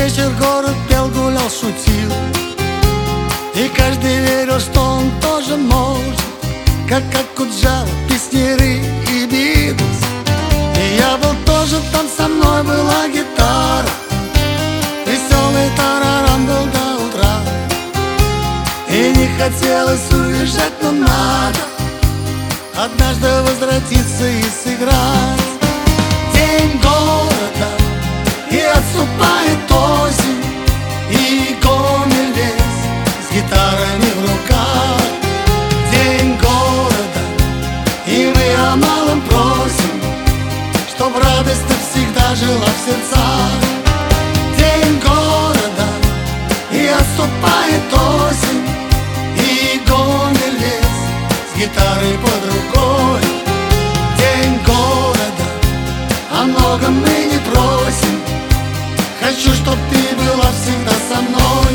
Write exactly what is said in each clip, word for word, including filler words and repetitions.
вечер город пел, гулял, шутил, и каждый верил, что он тоже может, как Акуджава, Песняры и Битлз. И я был тоже там, со мной была гитара, веселый тарарам был до утра. И не хотелось уезжать, но надо однажды возвратиться и сыграть. День города, и отступает осень, и гомель весь с гитарами в руках. День города, и мы о малом просим, чтоб радость навсегда жила в сердцах. День города, и отступает осень, и гомель весь с гитарой под рукой. День города, о многом мы не просим, хочу, чтоб ты была всегда со мной.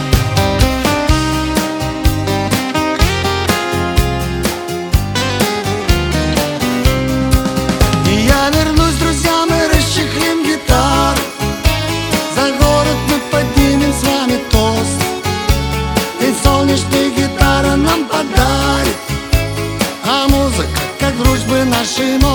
И я вернусь, друзья, мы расчехлим гитару, за город мы поднимем с вами тост. Ведь солнечная гитара нам подарит, а музыка, как дружбы нашей,